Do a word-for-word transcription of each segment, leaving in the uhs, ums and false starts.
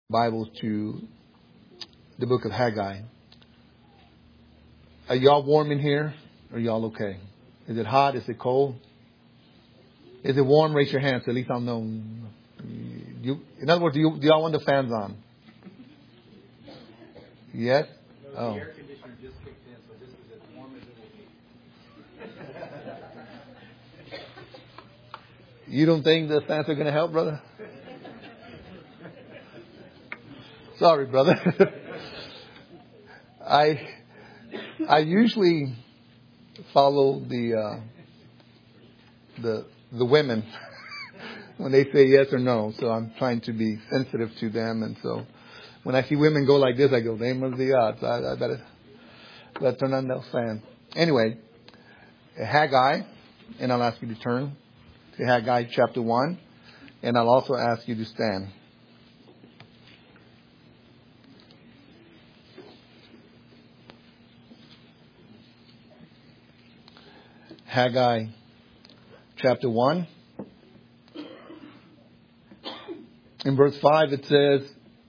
Bibles to the book of Haggai. Are y'all warm in here? Or are y'all okay? Is it hot? Is it cold? Is it warm? Raise your hands. So at least I'll know. You, in other words, do, you, do y'all want the fans on? Yes? Oh. The air conditioner just kicked in, so this is as warm as it will be. You don't think the fans are going to help, brother? Sorry, brother. I I usually follow the uh, the the women when they say yes or no. So I'm trying to be sensitive to them, and so when I see women go like this, I go, "Name of the odds." I, I better better turn on those fans. Anyway, Haggai, and I'll ask you to turn to Haggai chapter one, and I'll also ask you to stand. Haggai chapter one. In verse five it says,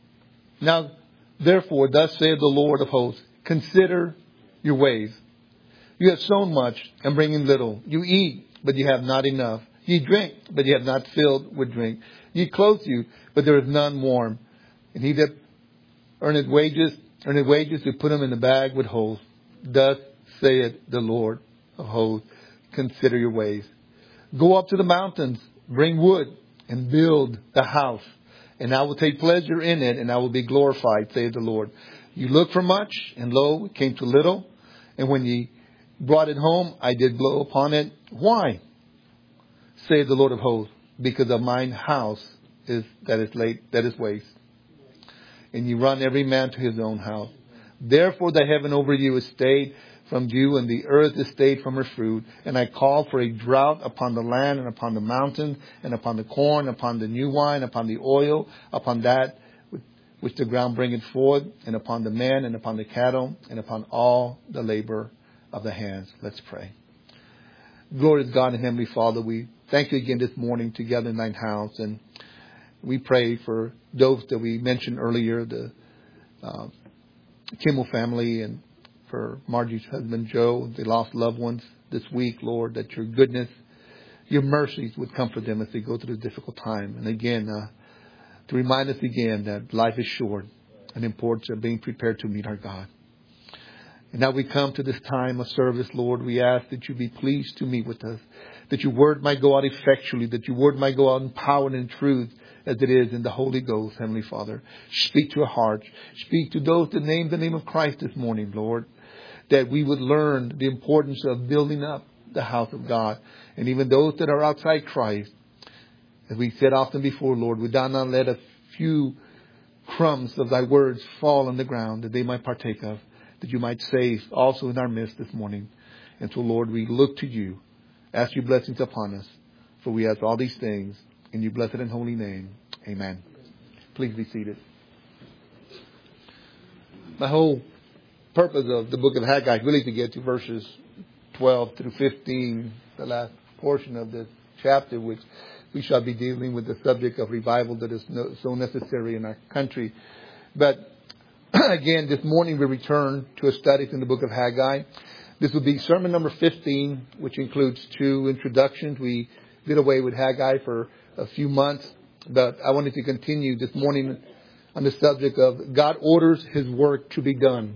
"Now therefore thus saith the Lord of hosts, consider your ways. You have sown much and bring in little. You eat, but you have not enough. Ye drink, but ye have not filled with drink. Ye clothe you, but there is none warm. And he that earneth wages, earneth wages to put them in the bag with holes. Thus saith the Lord of hosts, consider your ways. Go up to the mountains, bring wood, and build the house. And I will take pleasure in it, and I will be glorified, saith the Lord. You looked for much, and lo, it came to little. And when ye brought it home, I did blow upon it. Why? Saith the Lord of hosts, because of mine house is that is late, that is waste. And ye run every man to his own house. Therefore the heaven over you is stayed from dew, and the earth is stayed from her fruit. And I call for a drought upon the land, and upon the mountains, and upon the corn, upon the new wine, upon the oil, upon that which the ground bringeth forth, and upon the men, and upon the cattle, and upon all the labor of the hands." Let's pray. Glorious God and Heavenly Father, we thank you again this morning together in thine house. And we pray for those that we mentioned earlier, the uh, Kimmel family, and for Margie's husband, Joe. They lost loved ones this week, Lord, that your goodness, your mercies would comfort them as they go through this difficult time. And again, uh, to remind us again that life is short, and the importance of being prepared to meet our God. And now we come to this time of service, Lord. We ask that you be pleased to meet with us, that your word might go out effectually, that your word might go out in power and in truth, as it is in the Holy Ghost, Heavenly Father. Speak to our hearts. Speak to those that name the name of Christ this morning, Lord, that we would learn the importance of building up the house of God. And even those that are outside Christ, as we said often before, Lord, we do not let a few crumbs of thy words fall on the ground that they might partake of, that you might save also in our midst this morning. And so, Lord, we look to you. Ask your blessings upon us. For we ask all these things in your blessed and holy name. Amen. Please be seated. My whole purpose of the book of Haggai is really to get to verses twelve through fifteen, the last portion of this chapter, which we shall be dealing with the subject of revival that is no, so necessary in our country. But again, this morning we return to a study in the book of Haggai. This will be sermon number fifteen, which includes two introductions. We did away with Haggai for a few months, but I wanted to continue this morning on the subject of God orders his work to be done.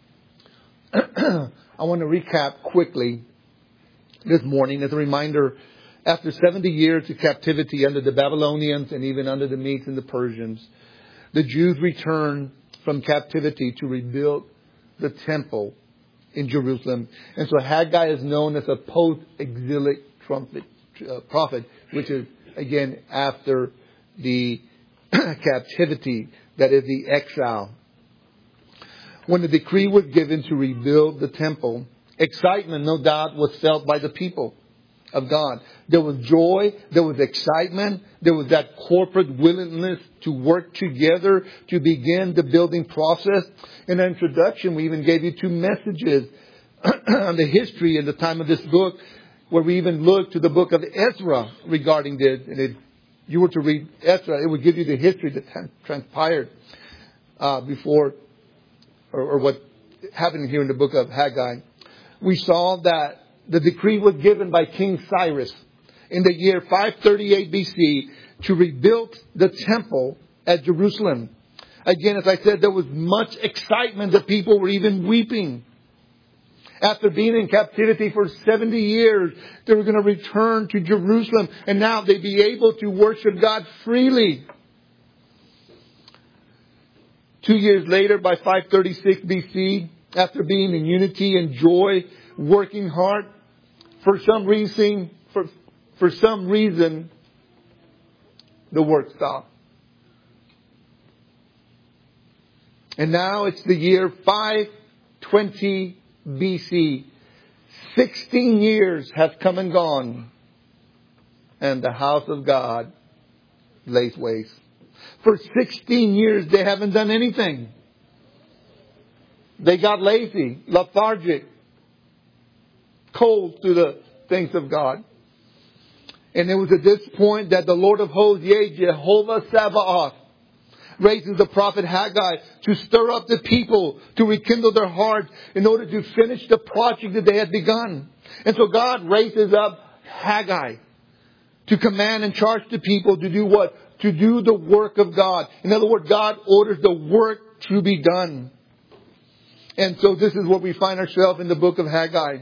I want to recap quickly this morning as a reminder. After seventy years of captivity under the Babylonians and even under the Medes and the Persians, the Jews returned from captivity to rebuild the temple in Jerusalem. And so Haggai is known as a post-exilic trumpet, uh, prophet, which is, again, after the captivity, that is the exile. When the decree was given to rebuild the temple, excitement, no doubt, was felt by the people of God. There was joy, there was excitement, there was that corporate willingness to work together to begin the building process. In our introduction, we even gave you two messages on the history and the time of this book, where we even looked to the book of Ezra regarding this. And it you were to read Ezra, it would give you the history that transpired uh, before, or, or what happened here in the book of Haggai. We saw that the decree was given by King Cyrus in the year five thirty-eight B C to rebuild the temple at Jerusalem. Again, as I said, there was much excitement. The people were even weeping. After being in captivity for seventy years, they were going to return to Jerusalem. And now they'd be able to worship God freely. Two years later, by five thirty-six B C, after being in unity and joy, working hard, for some reason, for, for some reason, the work stopped. And now it's the year five twenty B C. Sixteen years have come and gone, and the house of God lays waste. For sixteen years they haven't done anything. They got lazy, lethargic, cold to the things of God. And it was at this point that the Lord of hosts, yea, Jehovah Sabaoth, raises the prophet Haggai to stir up the people, to rekindle their hearts in order to finish the project that they had begun. And so God raises up Haggai to command and charge the people to do what? To do the work of God. In other words, God orders the work to be done. And so this is where we find ourselves in the book of Haggai.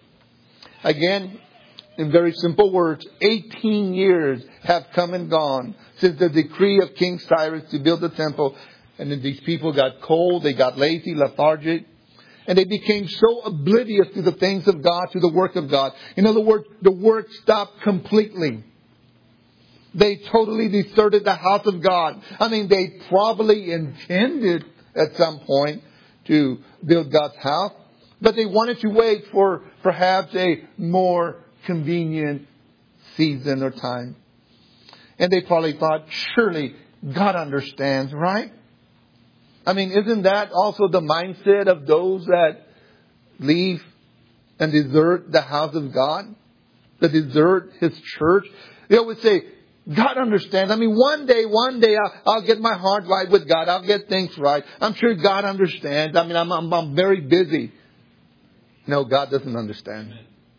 Again, in very simple words, eighteen years have come and gone since the decree of King Cyrus to build the temple. And then these people got cold, they got lazy, lethargic. And they became so oblivious to the things of God, to the work of God. In other words, the work stopped completely. They totally deserted the house of God. I mean, they probably intended at some point to build God's house. But they wanted to wait for perhaps a more convenient season or time. And they probably thought, surely God understands, right? I mean, isn't that also the mindset of those that leave and desert the house of God? That desert His church? They always say, God understands. I mean, one day, one day I'll, I'll get my heart right with God. I'll get things right. I'm sure God understands. I mean, I'm, I'm, I'm very busy. No, God doesn't understand.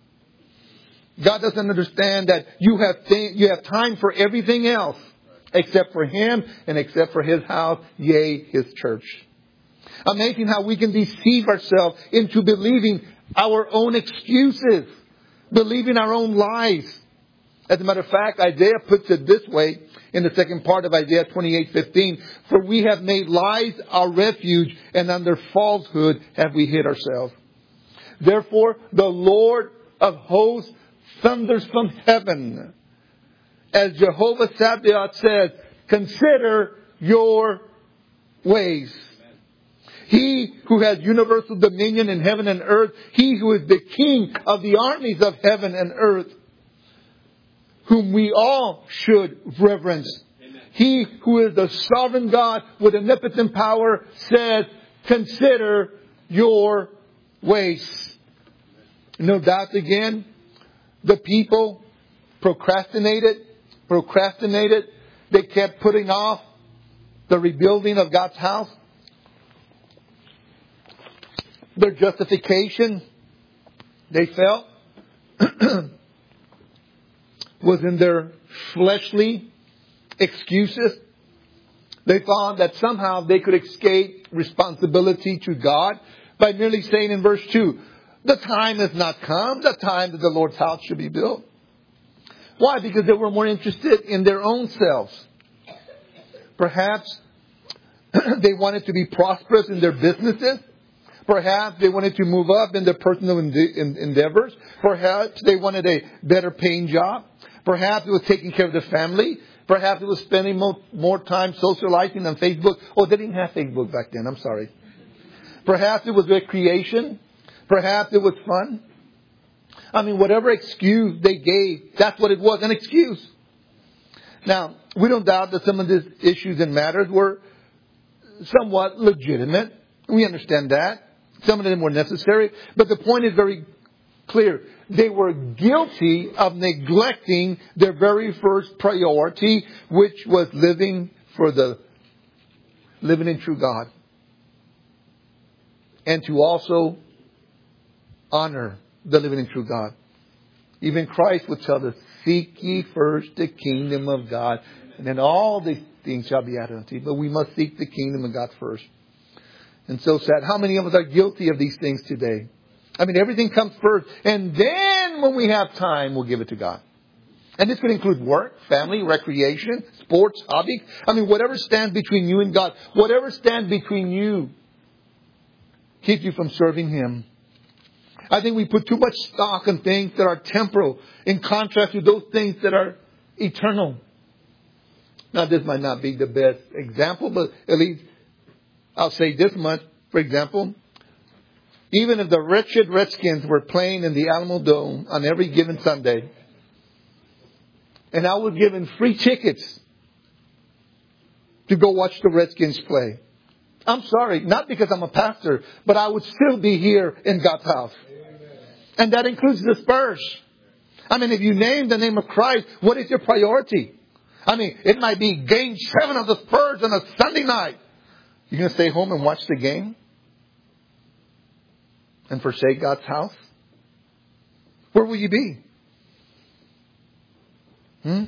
God doesn't understand that you have th- you have time for everything else except for Him and except for His house, yea, His church. Amazing how we can deceive ourselves into believing our own excuses, believing our own lies. As a matter of fact, Isaiah puts it this way in the second part of Isaiah twenty-eight fifteen. For we have made lies our refuge, and under falsehood have we hid ourselves. Therefore, the Lord of hosts thunders from heaven. As Jehovah Sabaoth says, consider your ways. He who has universal dominion in heaven and earth, He who is the King of the armies of heaven and earth, whom we all should reverence. Amen. He who is the sovereign God with omnipotent power says, consider your ways. No doubt again, the people procrastinated, procrastinated. They kept putting off the rebuilding of God's house. Their justification, they felt, was in their fleshly excuses. They thought that somehow they could escape responsibility to God by merely saying in verse two, the time has not come, the time that the Lord's house should be built. Why? Because they were more interested in their own selves. Perhaps they wanted to be prosperous in their businesses. Perhaps they wanted to move up in their personal endeavors. Perhaps they wanted a better paying job. Perhaps it was taking care of the family. Perhaps it was spending more, more time socializing on Facebook. Oh, they didn't have Facebook back then. I'm sorry. Perhaps it was recreation. Perhaps it was fun. I mean, whatever excuse they gave, that's what it was, an excuse. Now, we don't doubt that some of these issues and matters were somewhat legitimate. We understand that. Some of them were necessary. But the point is very clear. They were guilty of neglecting their very first priority, which was living for the living in true God. And to also honor the living and true God. Even Christ would tell us, seek ye first the kingdom of God, and then all these things shall be added unto you. But we must seek the kingdom of God first. And so sad. How many of us are guilty of these things today? I mean, everything comes first. And then when we have time, we'll give it to God. And this could include work, family, recreation, sports, hobby. I mean, whatever stands between you and God. Whatever stands between you. Keep you from serving Him. I think we put too much stock on things that are temporal in contrast to those things that are eternal. Now, this might not be the best example, but at least I'll say this much. For example, even if the wretched Redskins were playing in the Alamo Dome on every given Sunday, and I was given free tickets to go watch the Redskins play, I'm sorry, not because I'm a pastor, but I would still be here in God's house. And that includes the Spurs. I mean, if you name the name of Christ, what is your priority? I mean, it might be game seven of the Spurs on a Sunday night. You're going to stay home and watch the game? And forsake God's house? Where will you be? Hmm?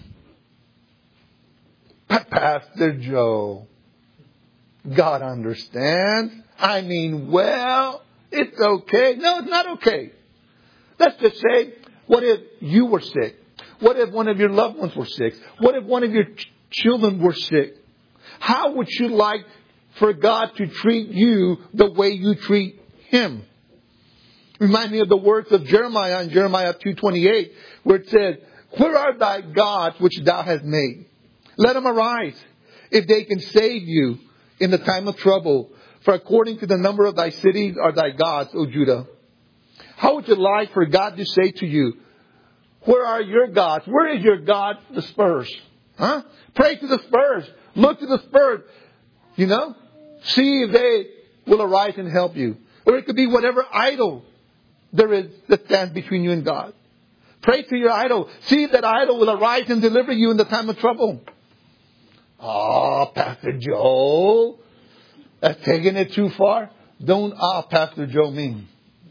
Pastor Joe, God understands. I mean, well, it's okay. No, it's not okay. Let's just say, what if you were sick? What if one of your loved ones were sick? What if one of your ch- children were sick? How would you like for God to treat you the way you treat Him? Remind me of the words of Jeremiah in Jeremiah two twenty-eight, where it says, where are thy gods which thou hast made? Let them arise, if they can save you in the time of trouble. For according to the number of thy cities are thy gods, O Judah. How would you like for God to say to you, where are your gods? Where is your God, the Spurs? Huh? Pray to the Spurs. Look to the Spurs. You know? See if they will arise and help you. Or it could be whatever idol there is that stands between you and God. Pray to your idol. See if that idol will arise and deliver you in the time of trouble. Oh, Pastor Joe, that's taking it too far. Don't ah, Pastor Joe mean.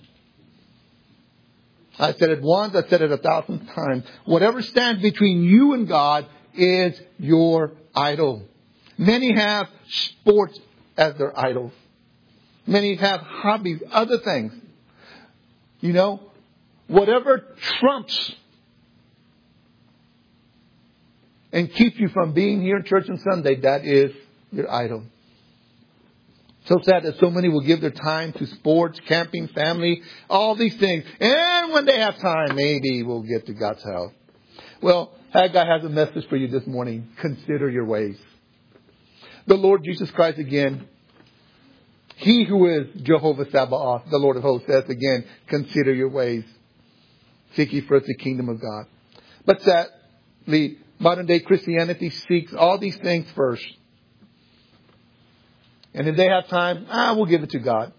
I said it once, I said it a thousand times. Whatever stands between you and God is your idol. Many have sports as their idols. Many have hobbies, other things. You know, whatever trumps and keeps you from being here in church on Sunday, that is your idol. So sad that so many will give their time to sports, camping, family, all these things. And when they have time, maybe we'll get to God's house. Well, Haggai has a message for you this morning. Consider your ways. The Lord Jesus Christ again, He who is Jehovah Sabaoth, the Lord of hosts, says again, consider your ways. Seek ye first the kingdom of God. But sadly, modern day Christianity seeks all these things first. And if they have time, ah, we'll give it to God.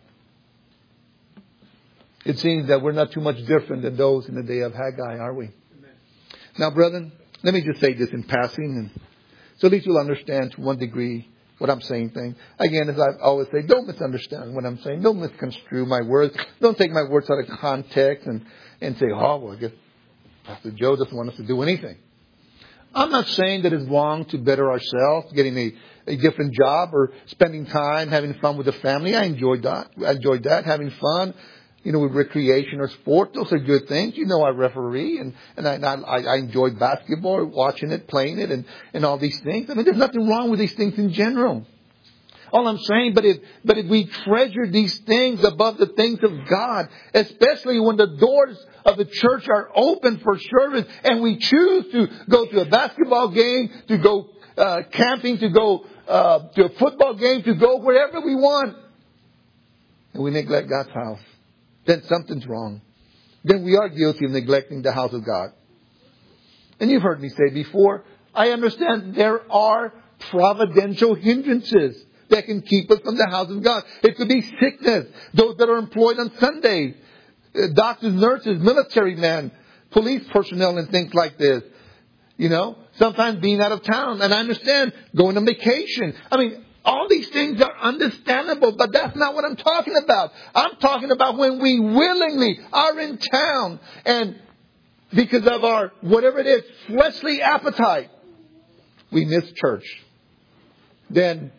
It seems that we're not too much different than those in the day of Haggai, are we? Amen. Now, brethren, let me just say this in passing, and so at least you'll understand to one degree what I'm saying. Thing again, as I always say, don't misunderstand what I'm saying. Don't misconstrue my words. Don't take my words out of context and and say, oh, well, I guess Pastor Joe doesn't want us to do anything. I'm not saying that it's wrong to better ourselves, getting a, a different job or spending time having fun with the family. I enjoyed that. I enjoyed that, having fun, you know, with recreation or sport. Those are good things. You know, I referee and, and I, I, I enjoyed basketball, watching it, playing it and, and all these things. I mean, there's nothing wrong with these things in general. All I'm saying, but if, but if we treasure these things above the things of God, especially when the doors of the church are open for service and we choose to go to a basketball game, to go uh, camping, to go uh, to a football game, to go wherever we want, and we neglect God's house, then something's wrong. Then we are guilty of neglecting the house of God. And you've heard me say before, I understand there are providential hindrances that can keep us from the house of God. It could be sickness. Those that are employed on Sundays. uh, doctors, nurses, military men, police personnel and things like this. You know, sometimes being out of town. And I understand going on vacation. I mean, all these things are understandable, but that's not what I'm talking about. I'm talking about when we willingly are in town and because of our, whatever it is, fleshly appetite, we miss church. Then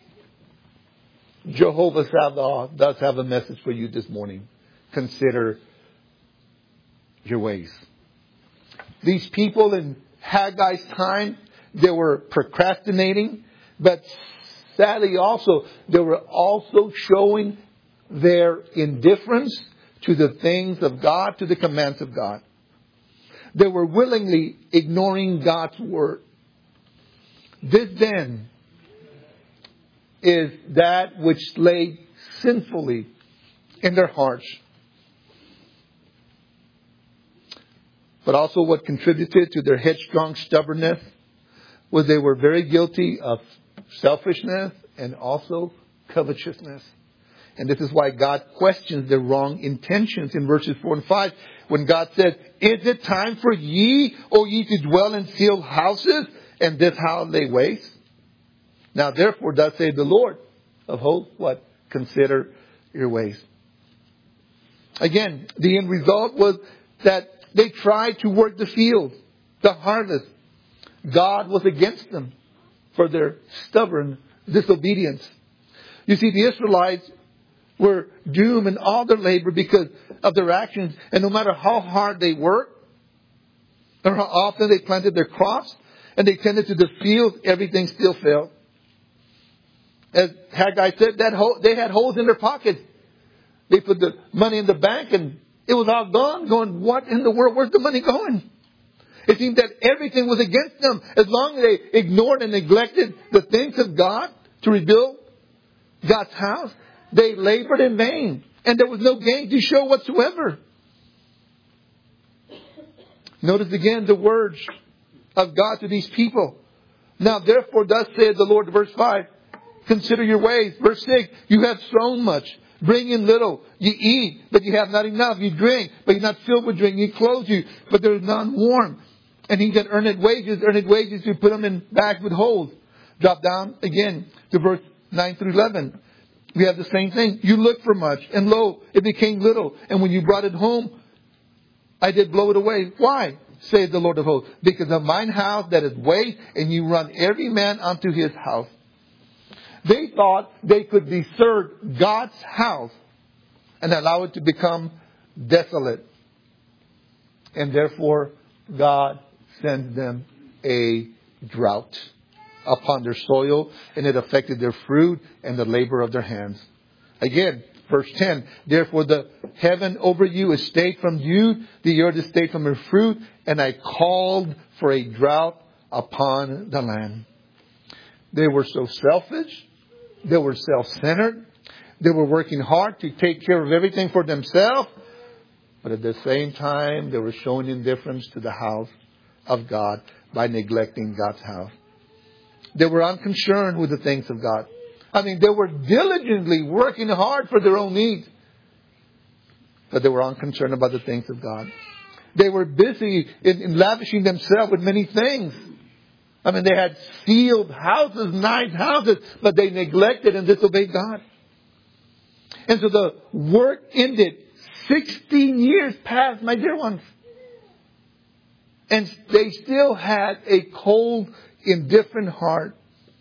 Jehovah Sabaoth does have a message for you this morning. Consider your ways. These people in Haggai's time, they were procrastinating, but sadly also, they were also showing their indifference to the things of God, to the commands of God. They were willingly ignoring God's word. This then is that which lay sinfully in their hearts. But also what contributed to their headstrong stubbornness was they were very guilty of selfishness and also covetousness. And this is why God questions their wrong intentions in verses four and five. When God says, is it time for ye, O ye, to dwell in sealed houses, and this house lay waste? Now therefore, thus saith the Lord of hosts, what? Consider your ways. Again, the end result was that they tried to work the field, the harvest. God was against them for their stubborn disobedience. You see, the Israelites were doomed in all their labor because of their actions. And no matter how hard they worked, or how often they planted their crops, and they tended to the field, everything still failed. As Haggai said, that hole, they had holes in their pockets. They put the money in the bank and it was all gone. Going, what in the world? Where's the money going? It seemed that everything was against them. As long as they ignored and neglected the things of God to rebuild God's house, they labored in vain. And there was no gain to show whatsoever. Notice again the words of God to these people. Now therefore, thus saith the Lord, verse five, consider your ways. Verse six, you have sown much. Bring in little. You eat, but you have not enough. You drink, but you're not filled with drink. You clothe you, but there is none warm. And he that earneth wages, earneth wages to put them in bags with holes. Drop down again to verse nine through eleven. We have the same thing. You looked for much, and lo, it became little. And when you brought it home, I did blow it away. Why? Saith the Lord of hosts. Because of mine house that is waste, and you run every man unto his house. They thought they could desert God's house and allow it to become desolate. And therefore, God sends them a drought upon their soil, and it affected their fruit and the labor of their hands. Again, verse ten, therefore the heaven over you is stayed from you, the earth is stayed from her fruit, and I called for a drought upon the land. They were so selfish. They were self-centered. They were working hard to take care of everything for themselves. But at the same time, they were showing indifference to the house of God by neglecting God's house. They were unconcerned with the things of God. I mean, they were diligently working hard for their own needs. But they were unconcerned about the things of God. They were busy in, in lavishing themselves with many things. I mean, they had sealed houses, nice houses, but they neglected and disobeyed God. And so the work ended. Sixteen years passed, my dear ones. And they still had a cold, indifferent heart.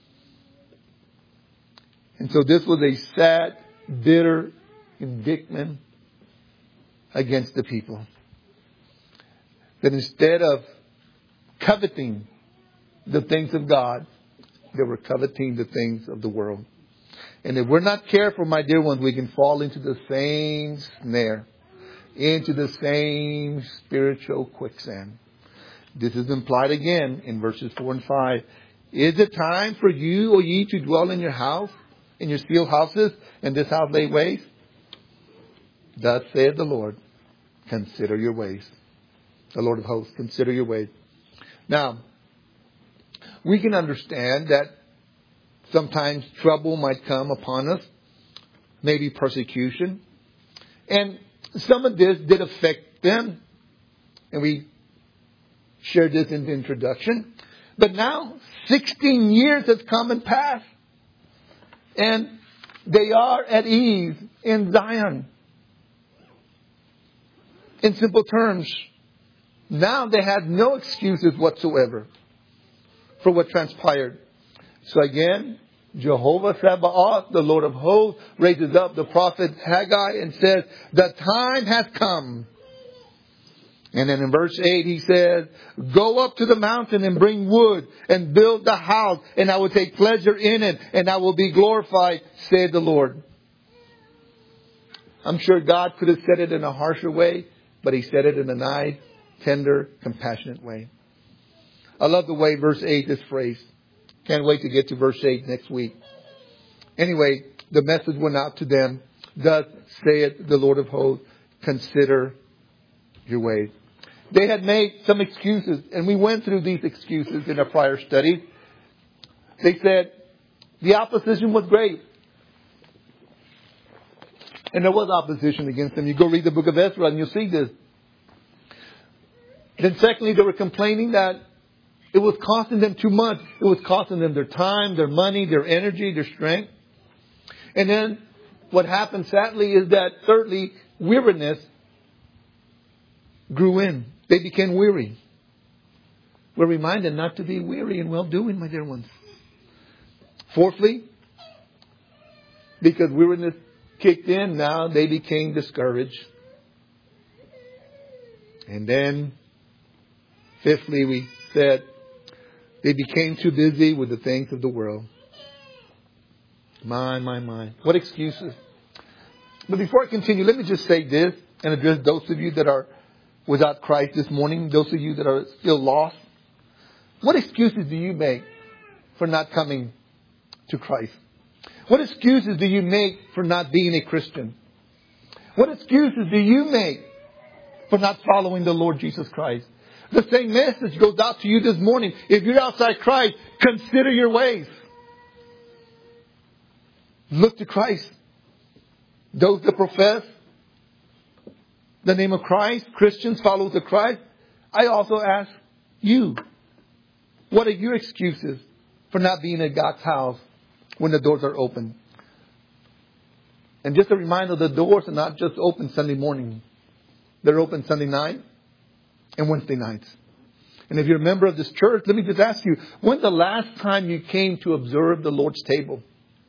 And so this was a sad, bitter indictment against the people. That instead of coveting the things of God, they were coveting the things of the world. And if we're not careful, my dear ones, we can fall into the same snare, into the same spiritual quicksand. This is implied again in verses four and five. Is it time for you, O ye, to dwell in your house, in your sealed houses, and this house lay waste? Thus saith the Lord, consider your ways. The Lord of hosts, consider your ways. Now, we can understand that sometimes trouble might come upon us, maybe persecution. And some of this did affect them. And we shared this in the introduction. But now, sixteen years has come and passed. And they are at ease in Zion. In simple terms, now they have no excuses whatsoever for what transpired. So again, Jehovah Sabaoth, the Lord of hosts, raises up the prophet Haggai and says, the time has come. And then in verse eight he says, go up to the mountain and bring wood and build the house, and I will take pleasure in it, and I will be glorified, said the Lord. I'm sure God could have said it in a harsher way, but He said it in a nice, tender, compassionate way. I love the way verse eight is phrased. Can't wait to get to verse eight next week. Anyway, the message went out to them. Thus saith the Lord of hosts, consider your ways. They had made some excuses, and we went through these excuses in a prior study. They said the opposition was great. And there was opposition against them. You go read the book of Ezra and you'll see this. Then secondly, they were complaining that it was costing them too much. It was costing them their time, their money, their energy, their strength. And then what happened sadly is that thirdly, weariness grew in. They became weary. We're reminded not to be weary in well-doing, my dear ones. Fourthly, because weariness kicked in, now they became discouraged. And then, fifthly, we said they became too busy with the things of the world. My, my, my. What excuses. But before I continue, let me just say this and address those of you that are without Christ this morning, those of you that are still lost. What excuses do you make for not coming to Christ? What excuses do you make for not being a Christian? What excuses do you make for not following the Lord Jesus Christ? The same message goes out to you this morning. If you're outside Christ, consider your ways. Look to Christ. Those that profess the name of Christ, Christians, followers of Christ, I also ask you, what are your excuses for not being at God's house when the doors are open? And just a reminder, the doors are not just open Sunday morning. They're open Sunday night and Wednesday nights. And if you're a member of this church, let me just ask you, when's the last time you came to observe the Lord's table?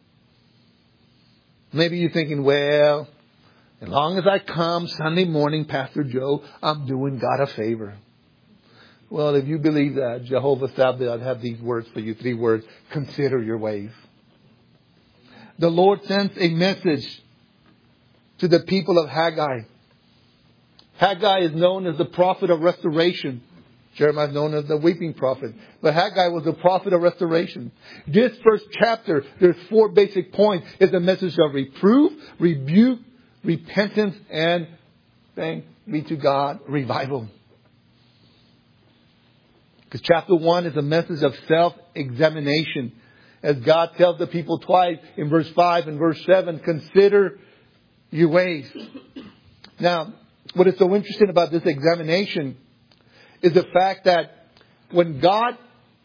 Maybe you're thinking, well, as long as I come Sunday morning, Pastor Joe, I'm doing God a favor. Well, if you believe that, Jehovah Sabaoth, I have these words for you, three words. Consider your ways. The Lord sends a message to the people of Haggai. Haggai is known as the prophet of restoration. Jeremiah is known as the weeping prophet. But Haggai was the prophet of restoration. This first chapter, there's four basic points. It's a message of reproof, rebuke, repentance, and, thanks be to God, revival. Because chapter one is a message of self-examination. As God tells the people twice in verse five and verse seven, consider your ways. Now, what is so interesting about this examination is the fact that when God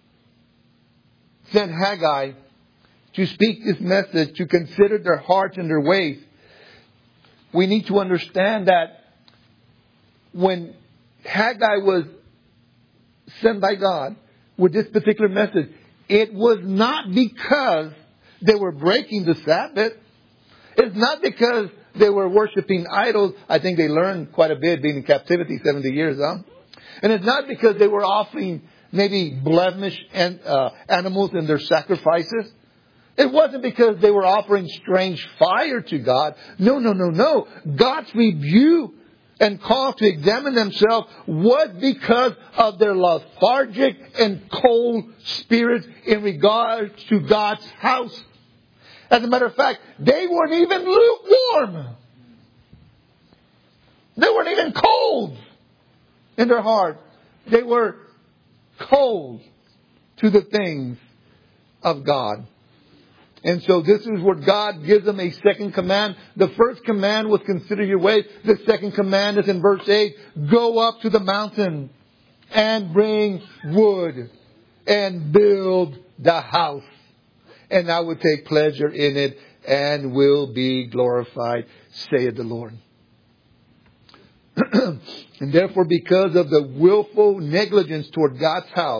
sent Haggai to speak this message, to consider their hearts and their ways, we need to understand that when Haggai was sent by God with this particular message, it was not because they were breaking the Sabbath. It's not because they were worshiping idols. I think they learned quite a bit being in captivity seventy years, huh? And it's not because they were offering maybe blemished and, uh, animals in their sacrifices. It wasn't because they were offering strange fire to God. No, no, no, no. God's rebuke and call to examine themselves was because of their lethargic and cold spirits in regards to God's house. As a matter of fact, they weren't even lukewarm. They weren't even cold in their heart. They were cold to the things of God. And so this is where God gives them a second command. The first command was consider your way. The second command is in verse eight. Go up to the mountain and bring wood and build the house. And I will take pleasure in it and will be glorified, saith the Lord. And therefore, because of the willful negligence toward God's house,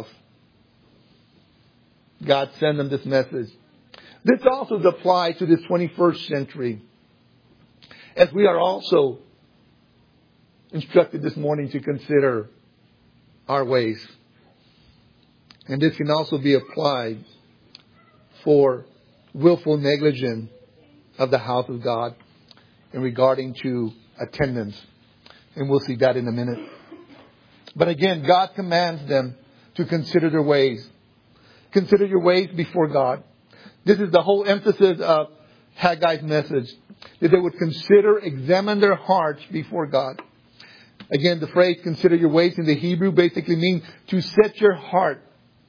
God sent them this message. This also applies to the twenty-first century, as we are also instructed this morning to consider our ways. And this can also be applied for willful negligence of the house of God in regarding to attendance. And we'll see that in a minute. But again, God commands them to consider their ways. Consider your ways before God. This is the whole emphasis of Haggai's message. That they would consider, examine their hearts before God. Again, the phrase consider your ways in the Hebrew basically means to set your heart.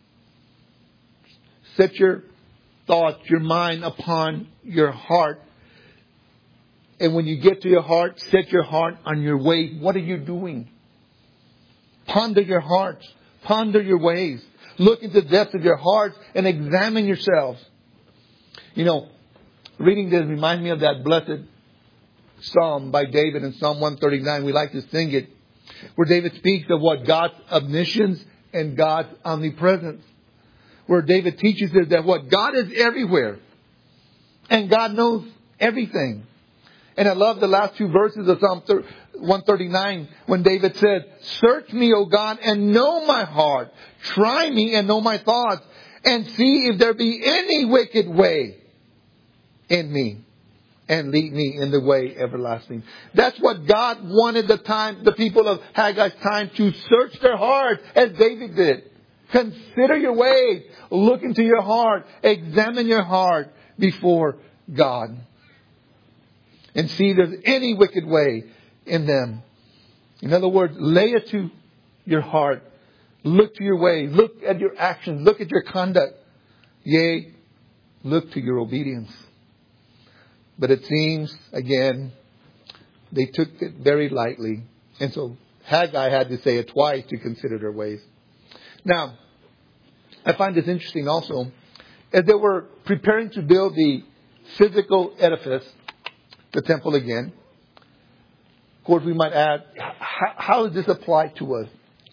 Set your thoughts, your mind upon your heart. And when you get to your heart, set your heart on your ways. What are you doing? Ponder your hearts. Ponder your ways. Look into the depths of your hearts and examine yourselves. You know, reading this reminds me of that blessed psalm by David in Psalm one thirty-nine. We like to sing it. Where David speaks of what God's omniscience and God's omnipresence. Where David teaches us that what God is everywhere. And God knows everything. And I love the last two verses of Psalm one thirty-nine when David said, search me, O God, and know my heart. Try me and know my thoughts. And see if there be any wicked way in me. And lead me in the way everlasting. That's what God wanted the time, the people of Haggai's time to search their heart as David did. Consider your ways. Look into your heart. Examine your heart before God. And see if there's any wicked way in them. In other words, lay it to your heart. Look to your ways. Look at your actions. Look at your conduct. Yea, look to your obedience. But it seems, again, they took it very lightly. And so Haggai had to say it twice to consider their ways. Now, I find this interesting also. As they were preparing to build the physical edifice, the temple again, of course we might add, how, how does this apply to us?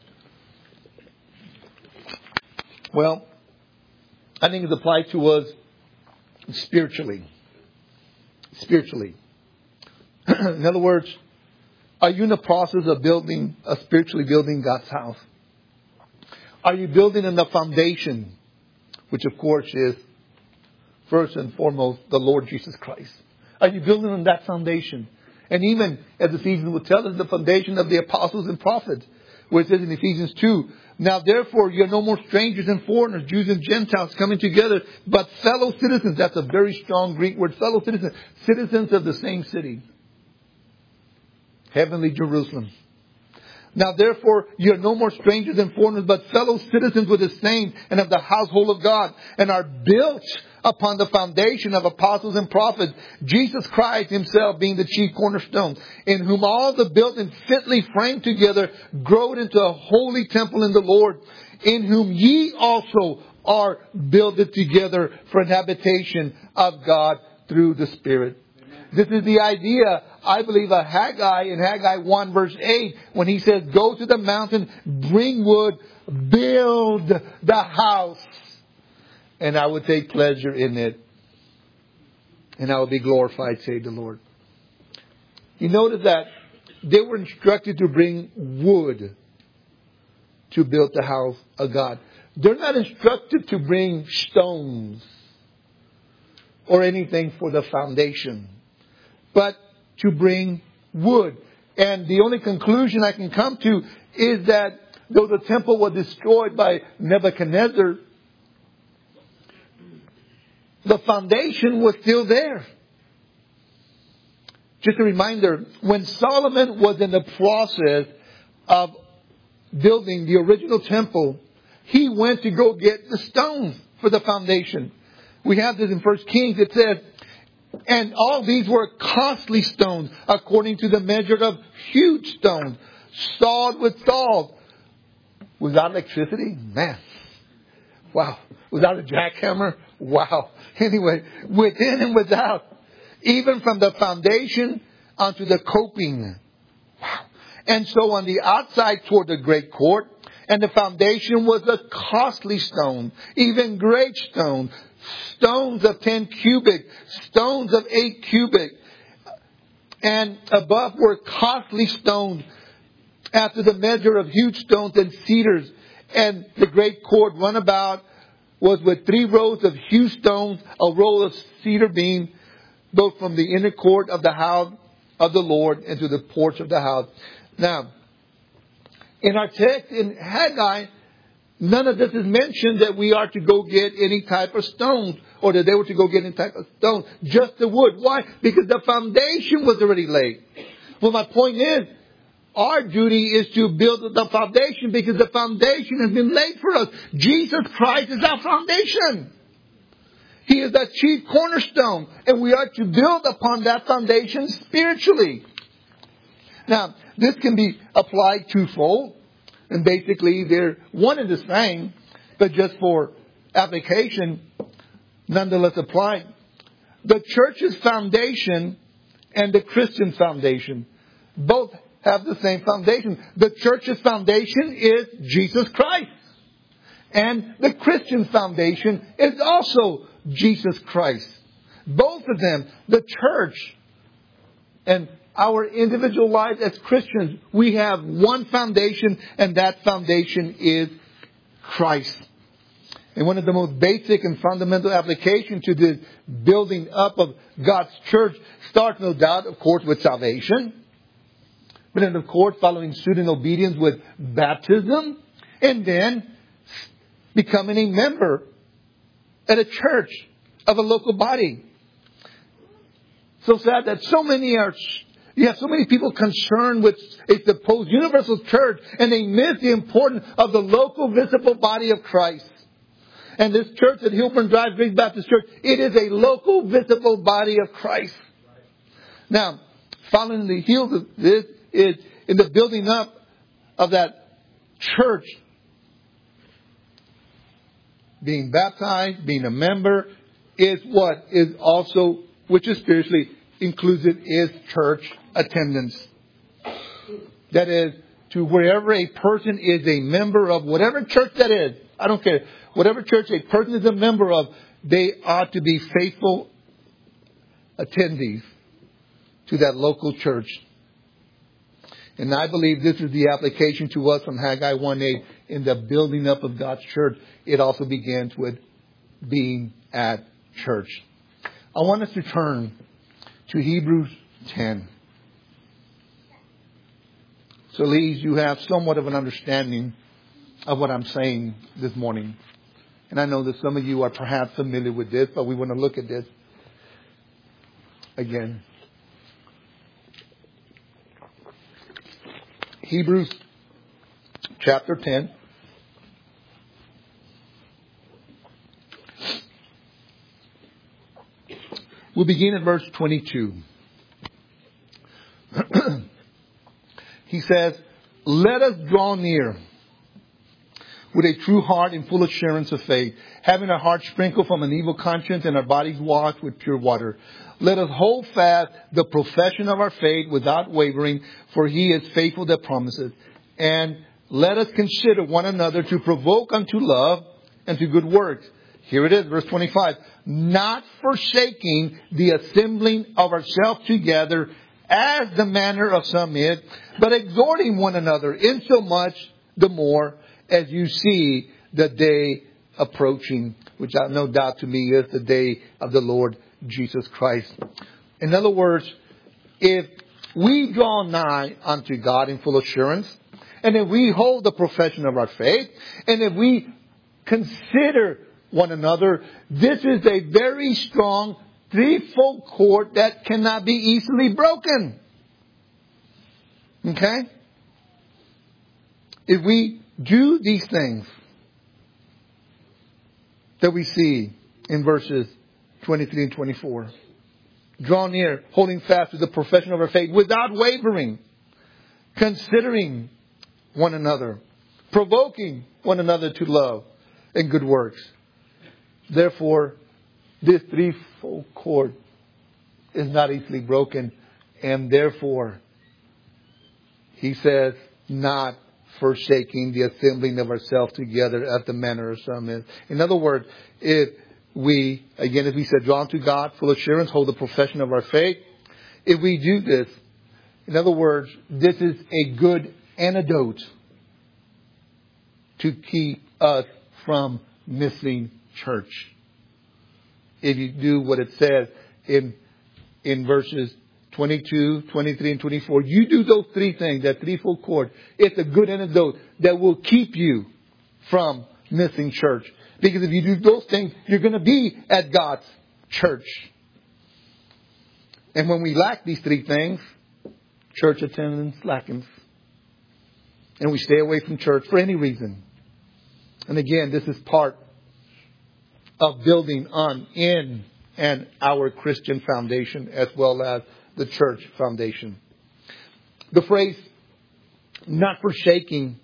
Well, I think it's applied to us spiritually. Spiritually. In other words, are you in the process of building, of spiritually building God's house? Are you building on the foundation, which of course is first and foremost the Lord Jesus Christ? Are you building on that foundation? And even, as Ephesians will tell us, the foundation of the apostles and prophets, where it says in Ephesians two, now therefore you're no more strangers and foreigners, Jews and Gentiles coming together, but fellow citizens. That's a very strong Greek word, fellow citizens. Citizens of the same city. Heavenly Jerusalem. Now therefore you're no more strangers and foreigners, but fellow citizens with the saints and of the household of God, and are built upon the foundation of apostles and prophets, Jesus Christ himself being the chief cornerstone, in whom all the buildings fitly framed together grow into a holy temple in the Lord, in whom ye also are builded together for an habitation of God through the Spirit. This is the idea, I believe, of Haggai in Haggai one verse eight, when he says, go to the mountain, bring wood, build the house, and I will take pleasure in it, and I will be glorified, saith the Lord. You notice that they were instructed to bring wood to build the house of God. They're not instructed to bring stones or anything for the foundation, but to bring wood. And the only conclusion I can come to is that though the temple was destroyed by Nebuchadnezzar, the foundation was still there. Just a reminder, when Solomon was in the process of building the original temple, he went to go get the stones for the foundation. we have this in First Kings. It says, and all these were costly stones, according to the measure of huge stones, sawed with saws. Without electricity? Man. Wow. Without a jackhammer? Wow. Anyway, within and without. Even from the foundation onto the coping. Wow. And so on the outside toward the great court, and the foundation was a costly stone, even great stone, stones of ten cubic, stones of eight cubic, and above were costly stones after the measure of huge stones and cedars. And the great court run about was with three rows of huge stones, a row of cedar beam, both from the inner court of the house of the Lord into the porch of the house. Now, in our text in Haggai, none of this is mentioned that we are to go get any type of stones or that they were to go get any type of stones. Just the wood. Why? Because the foundation was already laid. Well, my point is, our duty is to build the foundation because the foundation has been laid for us. Jesus Christ is our foundation. He is the chief cornerstone. And we are to build upon that foundation spiritually. Now, this can be applied twofold. And basically, they're one and the same. But just for application, nonetheless applied. The church's foundation and the Christian foundation both have the same foundation. The church's foundation is Jesus Christ. And the Christian foundation is also Jesus Christ. Both of them, the church and our individual lives as Christians, we have one foundation, and that foundation is Christ. And one of the most basic and fundamental applications to this building up of God's church starts, no doubt, of course, with salvation. But then, of course, following suit in obedience with baptism. And then becoming a member at a church of a local body. So sad that so many are, you have so many people concerned with a supposed universal church, and they miss the importance of the local visible body of Christ. And this church at Hillburn Drive, Grace Baptist Church, it is a local visible body of Christ. Now, following the heels of this is in the building up of that church, being baptized, being a member, is what is also, which is spiritually inclusive, is church attendance. That is, to wherever a person is a member of whatever church that is, I don't care, whatever church a person is a member of, they ought to be faithful attendees to that local church. And I believe this is the application to us from Haggai one eight in the building up of God's church. It also begins with being at church. I want us to turn to Hebrews ten. So, Lees, you have somewhat of an understanding of what I'm saying this morning. And I know that some of you are perhaps familiar with this, but we want to look at this again. Hebrews chapter ten. We'll begin at verse twenty-two. He says, "Let us draw near with a true heart and full assurance of faith, having our hearts sprinkled from an evil conscience and our bodies washed with pure water. Let us hold fast the profession of our faith without wavering, for He is faithful that promises. And let us consider one another to provoke unto love and to good works." Here it is, verse twenty-five. "Not forsaking the assembling of ourselves together, as the manner of some is, but exhorting one another, insomuch the more as you see the day approaching," which I no doubt to me is the day of the Lord Jesus Christ. In other words, if we draw nigh unto God in full assurance, and if we hold the profession of our faith, and if we consider one another, this is a very strong threefold cord that cannot be easily broken. Okay? If we do these things that we see in verses twenty-three and twenty-four. Draw near, holding fast to the profession of our faith without wavering, considering one another, provoking one another to love and good works. Therefore, this threefold cord is not easily broken, and therefore, he says, not forsaking the assembling of ourselves together as the manner of some is. In other words, if we, again, as we said, drawn to God, full assurance, hold the profession of our faith. If we do this, in other words, this is a good antidote to keep us from missing church. If you do what it says in, in verses twenty-two, twenty-three, and twenty-four, you do those three things, that threefold cord, it's a good antidote that will keep you from missing church. Because if you do those things, you're going to be at God's church. And when we lack these three things, church attendance slackens. And we stay away from church for any reason. And again, this is part of building on in and our Christian foundation as well as the church foundation. The phrase, not forsaking,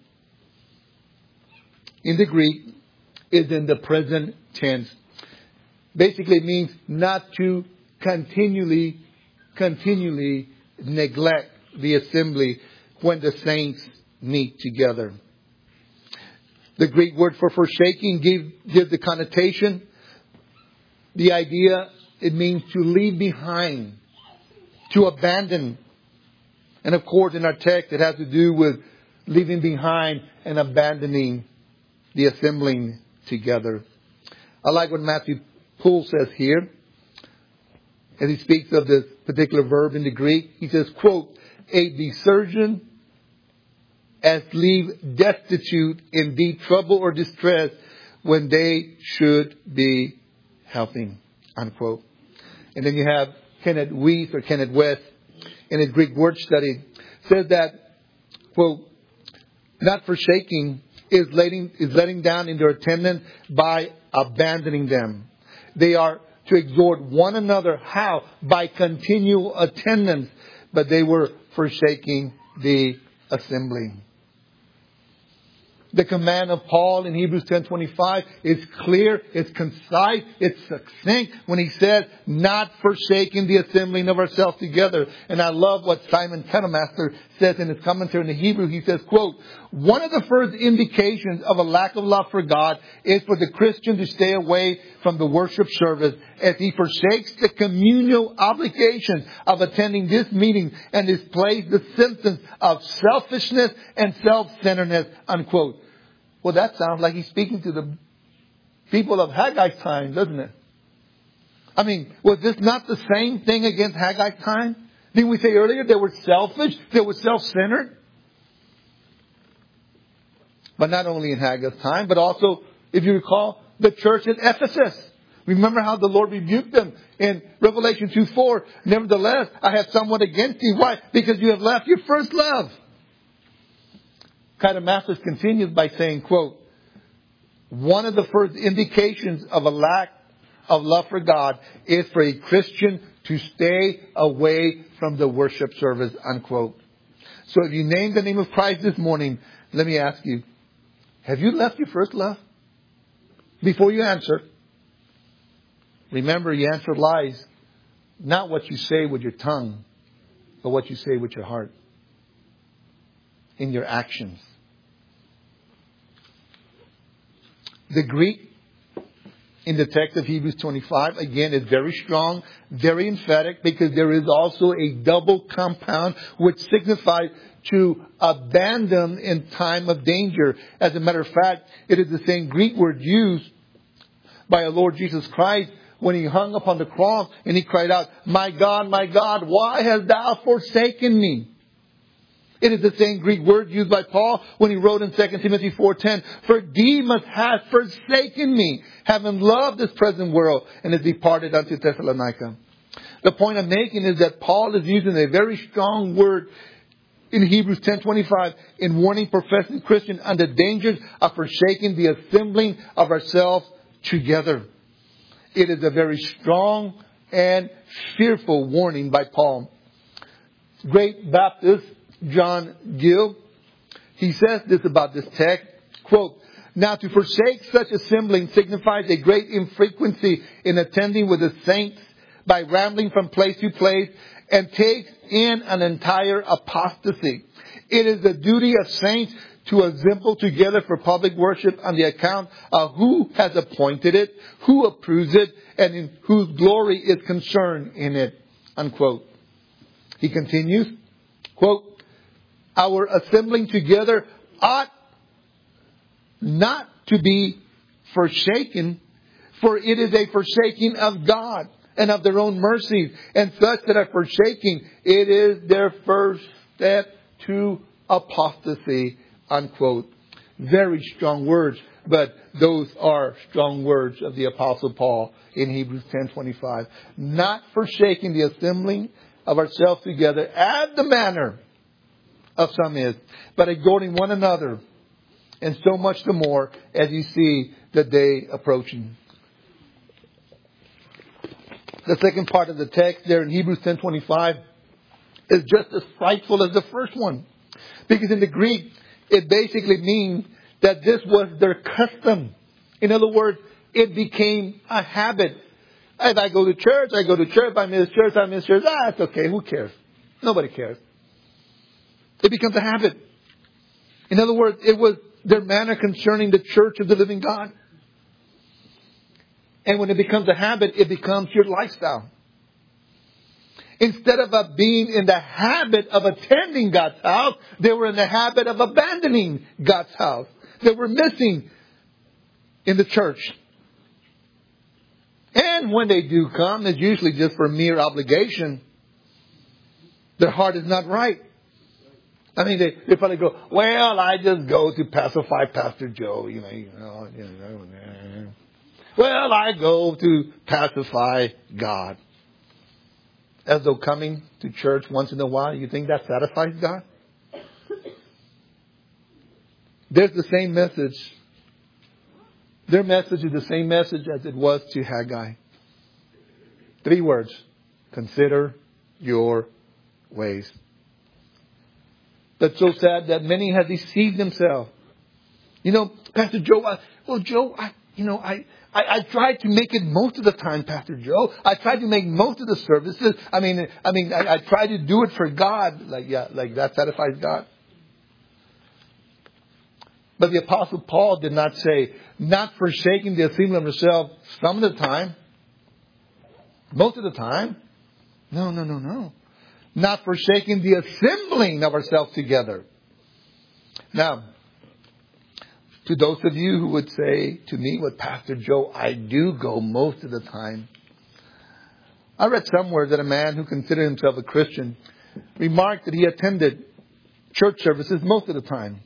in the Greek, is in the present tense. Basically, it means not to continually, continually neglect the assembly when the saints meet together. The Greek word for forsaking gives give the connotation, the idea, it means to leave behind, to abandon. And of course, in our text, it has to do with leaving behind and abandoning the assembling together. I like what Matthew Poole says here. As he speaks of this particular verb in the Greek, he says, quote, a desertion as leave destitute in deep trouble or distress when they should be helping, unquote. And then you have Kenneth Wuest or Kenneth West in his Greek word study says that, quote, not forsaking is letting, is letting down in their attendance by abandoning them. They are to exhort one another. How? By continual attendance. But they were forsaking the assembly. The command of Paul in Hebrews ten twenty-five is clear, it's concise, it's succinct when he says, not forsaking the assembling of ourselves together. And I love what Simon Kenemaster says in his commentary in the Hebrew. He says, quote, one of the first indications of a lack of love for God is for the Christian to stay away from the worship service as he forsakes the communal obligation of attending this meeting and displays the symptoms of selfishness and self-centeredness, unquote. Well, that sounds like he's speaking to the people of Haggai's time, doesn't it? I mean, was this not the same thing against Haggai's time? Didn't we say earlier they were selfish, they were self-centered? But not only in Haggai's time, but also, if you recall, the church at Ephesus. Remember how the Lord rebuked them in Revelation two four. Nevertheless, I have somewhat against you. Why? Because you have left your first love. Masters continues by saying, quote, one of the first indications of a lack of love for God is for a Christian to stay away from the worship service, unquote. So if you name the name of Christ this morning, let me ask you, have you left your first love? Before you answer, remember, your answer lies not what you say with your tongue, but what you say with your heart, in your actions. The Greek in the text of Hebrews twenty-five, again, is very strong, very emphatic, because there is also a double compound which signifies to abandon in time of danger. As a matter of fact, it is the same Greek word used by our Lord Jesus Christ when he hung upon the cross and he cried out, my God, my God, why hast thou forsaken me? It is the same Greek word used by Paul when he wrote in Second Timothy four ten, for Demas hath forsaken me, having loved this present world, and is departed unto Thessalonica. The point I'm making is that Paul is using a very strong word in Hebrews ten twenty-five in warning professing Christians on the dangers of forsaking the assembling of ourselves together. It is a very strong and fearful warning by Paul. Great Baptist John Gill, he says this about this text, quote, "Now to forsake such assembling signifies a great infrequency in attending with the saints by rambling from place to place, and takes in an entire apostasy. It is the duty of saints to assemble together for public worship on the account of who has appointed it, who approves it, and in whose glory is concerned in it." Unquote. He continues, quote, "Our assembling together ought not to be forsaken, for it is a forsaking of God and of their own mercies, and such that are forsaking, it is their first step to apostasy." Unquote. Very strong words, but those are strong words of the Apostle Paul in Hebrews ten twenty-five. Not forsaking the assembling of ourselves together, as the manner of some is, but exhorting one another, and so much the more as you see the day approaching. The second part of the text there in Hebrews ten twenty-five is just as frightful as the first one. Because in the Greek, it basically means that this was their custom. In other words, it became a habit. If I go to church, I go to church. If I miss church, I miss church. Ah, it's okay. Who cares? Nobody cares. It becomes a habit. In other words, it was their manner concerning the church of the living God. And when it becomes a habit, it becomes your lifestyle. Instead of uh, being in the habit of attending God's house, they were in the habit of abandoning God's house. They were missing in the church. And when they do come, it's usually just for mere obligation. Their heart is not right. I mean, they, they probably go, "Well, I just go to pacify Pastor Joe. You know, you know, you know. Well, I go to pacify God." As though coming to church once in a while, you think that satisfies God? There's the same message. Their message is the same message as it was to Haggai. Three words. Consider your ways. That's so sad that many have deceived themselves. You know, Pastor Joe, I, well, Joe, I, you know, I, I, I tried to make it most of the time, Pastor Joe. I tried to make most of the services. I mean, I mean, I, I tried to do it for God. Like, yeah, like that satisfies God. But the Apostle Paul did not say, not forsaking the assembling of himself some of the time. Most of the time. No, no, no, no. Not forsaking the assembling of ourselves together. Now, to those of you who would say to me, "With Pastor Joe, I do go most of the time." I read somewhere that a man who considered himself a Christian remarked that he attended church services most of the time.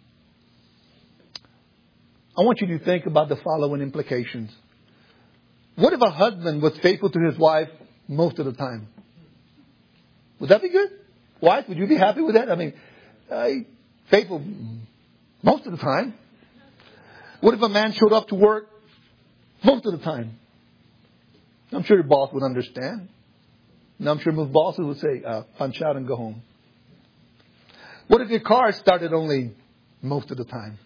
I want you to think about the following implications. What if a husband was faithful to his wife most of the time? Would that be good? Wife, would you be happy with that? I mean, uh, faithful most of the time. What if a man showed up to work most of the time? I'm sure your boss would understand. And I'm sure most bosses would say, uh, punch out and go home. What if your car started only most of the time?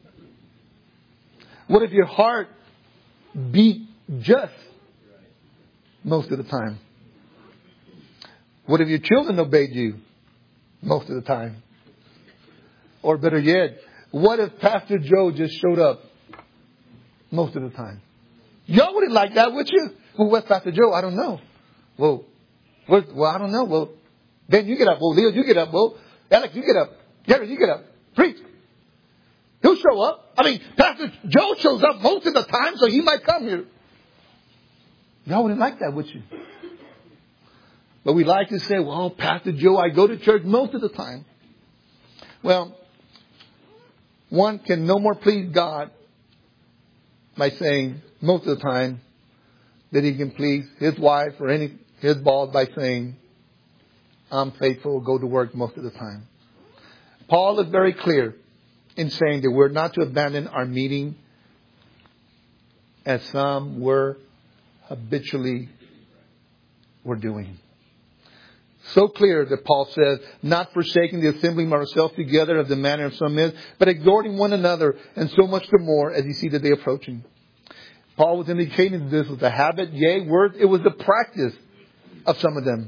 What if your heart beat just most of the time? What if your children obeyed you most of the time? Or better yet, what if Pastor Joe just showed up most of the time? Y'all wouldn't like that, would you? Well, what's Pastor Joe? I don't know. Well, what, well, I don't know. Well, then you get up. Well, Leo, you get up. Well, Alex, you get up. Gary, you get up. Preach. He'll show up. I mean, Pastor Joe shows up most of the time, so he might come here. Y'all wouldn't like that, would you? But we like to say, well, Pastor Joe, I go to church most of the time. Well, one can no more please God by saying most of the time that he can please his wife or any his boss by saying, I'm faithful, go to work most of the time. Paul is very clear in saying that we're not to abandon our meeting as some were habitually were doing. So clear that Paul says, not forsaking the assembling of ourselves together as the manner of some is, but exhorting one another, and so much the more as you see the day approaching. Paul was indicating that this was a habit, yea, word, it was the practice of some of them.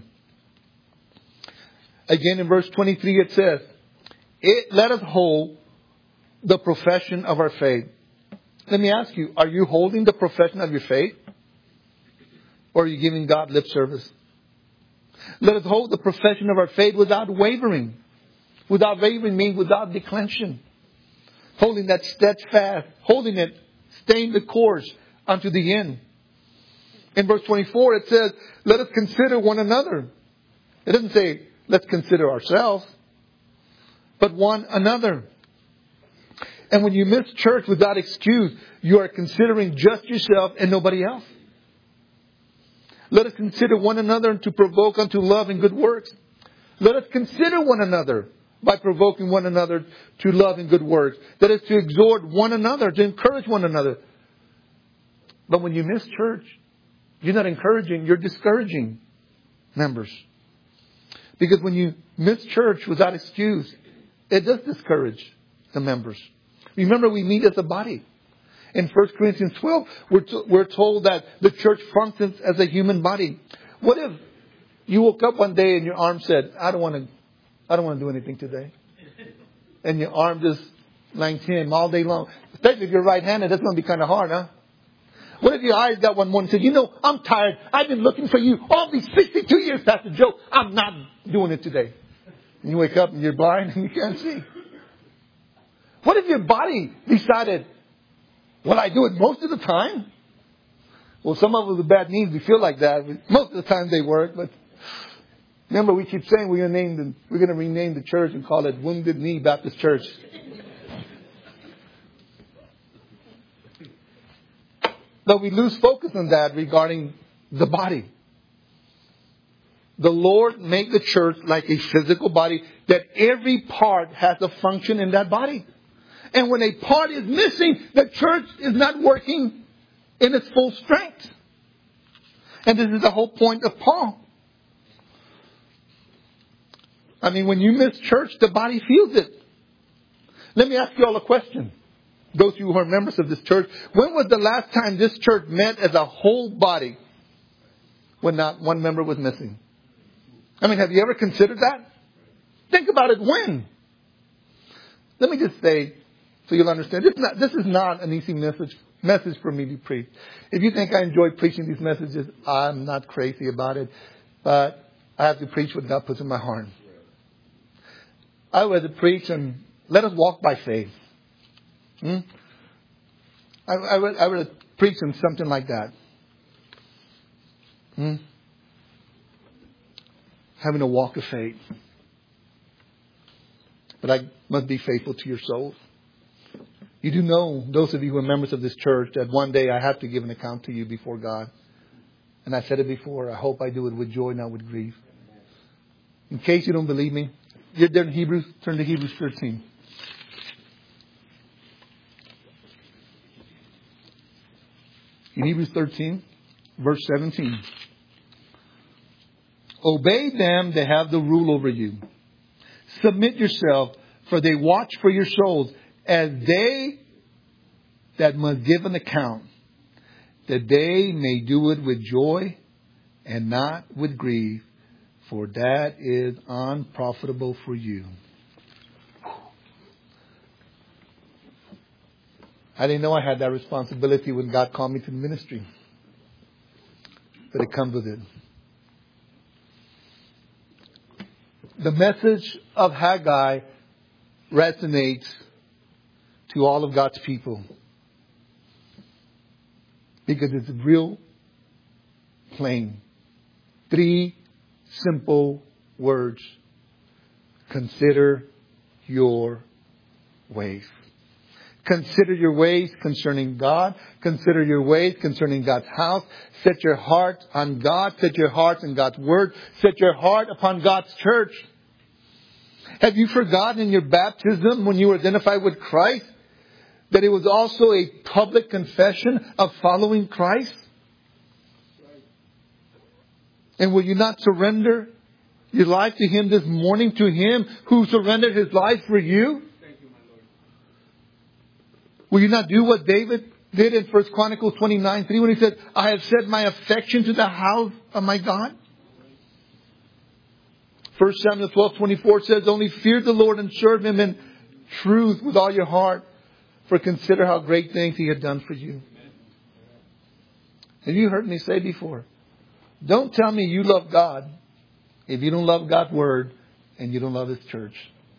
Again, in verse twenty-three it says, it, let us hold the profession of our faith. Let me ask you, are you holding the profession of your faith? Or are you giving God lip service? Let us hold the profession of our faith without wavering. Without wavering means without declension. Holding that steadfast, holding it, staying the course unto the end. In verse twenty-four it says, let us consider one another. It doesn't say, let's consider ourselves, but one another. And when you miss church without excuse, you are considering just yourself and nobody else. Let us consider one another to provoke unto love and good works. Let us consider one another by provoking one another to love and good works. That is to exhort one another, to encourage one another. But when you miss church, you're not encouraging, you're discouraging members. Because when you miss church without excuse, it does discourage the members. Remember, we meet as a body. In First Corinthians twelve, we're, to, we're told that the church functions as a human body. What if you woke up one day and your arm said, I don't want to, I don't want to do anything today. And your arm just lying him all day long. Especially if you're right-handed, that's going to be kind of hard, huh? What if your eyes got one morning and said, you know, I'm tired. I've been looking for you all these sixty-two years, Pastor Joe. I'm not doing it today. And you wake up and you're blind and you can't see. What if your body decided, well, I do it most of the time? Well, some of us with bad knees, we feel like that. Most of the time they work. But remember, we keep saying we're going to name the, we're going to rename the church and call it Wounded Knee Baptist Church. But we lose focus on that regarding the body. The Lord made the church like a physical body, that every part has a function in that body. And when a part is missing, the church is not working in its full strength. And this is the whole point of Paul. I mean, when you miss church, the body feels it. Let me ask you all a question. Those of you who are members of this church, when was the last time this church met as a whole body when not one member was missing? I mean, have you ever considered that? Think about it. When? Let me just say, so you'll understand, this is not, this is not an easy message, message for me to preach. If you think I enjoy preaching these messages, I'm not crazy about it. But I have to preach what God puts in my heart. I would rather preach and let us walk by faith. Hmm? I, I, would, I would preach on something like that. Hmm? Having a walk of faith. But I must be faithful to your souls. You do know, those of you who are members of this church, that one day I have to give an account to you before God. And I said it before, I hope I do it with joy, not with grief. In case you don't believe me, you're there in Hebrews, turn to Hebrews thirteen. In Hebrews thirteen, verse seventeen. Obey them that have the rule over you. Submit yourself, for they watch for your souls, as they that must give an account, that they may do it with joy and not with grief, for that is unprofitable for you. I didn't know I had that responsibility when God called me to the ministry. But it comes with it. The message of Haggai resonates to all of God's people. Because it's real plain. Three simple words. Consider your ways. Consider your ways concerning God. Consider your ways concerning God's house. Set your heart on God. Set your heart on God's word. Set your heart upon God's church. Have you forgotten in your baptism when you were identified with Christ that it was also a public confession of following Christ? And will you not surrender your life to Him this morning, to Him who surrendered His life for you? Thank you, my Lord. Will you not do what David did in First Chronicles twenty-nine three when he said, I have set my affection to the house of my God? First Samuel twelve twenty-four says, only fear the Lord and serve Him in truth with all your heart, for consider how great things He had done for you. Have you heard me say before? Don't tell me you love God if you don't love God's Word and you don't love His church.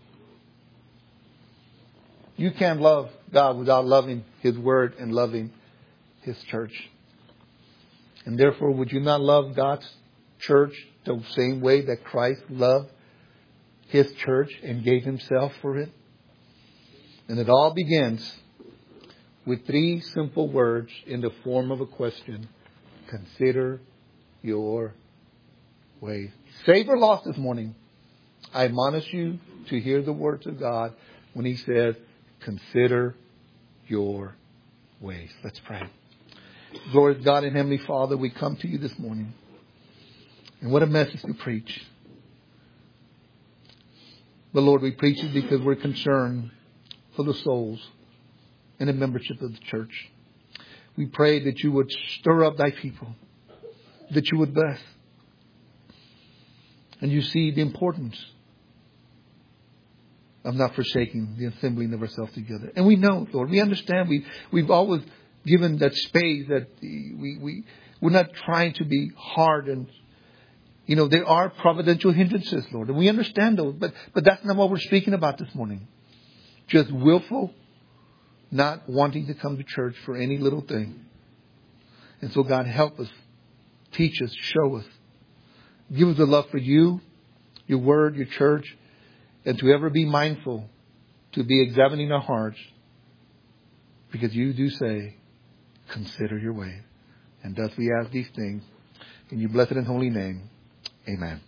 You can't love God without loving His Word and loving His church. And therefore, would you not love God's church the same way that Christ loved His church and gave Himself for it? And it all begins with three simple words in the form of a question. Consider your ways. Save or lost this morning, I admonish you to hear the words of God when He says, consider your ways. Let's pray. Glorious God and Heavenly Father, we come to you this morning. And what a message to preach. But Lord, we preach it because we're concerned for the souls and the membership of the church. We pray that you would stir up thy people, that you would bless. And you see the importance of not forsaking the assembling of ourselves together. And we know, Lord, we understand. We, we've always given that space that we, we, we're not trying to be hard. And, you know, there are providential hindrances, Lord. And we understand those. But, but that's not what we're speaking about this morning. Just willful, not wanting to come to church for any little thing. And so, God, help us. Teach us. Show us. Give us a love for you, your word, your church. And to ever be mindful to be examining our hearts. Because you do say, consider your way. And thus we ask these things in your blessed and holy name. Amen.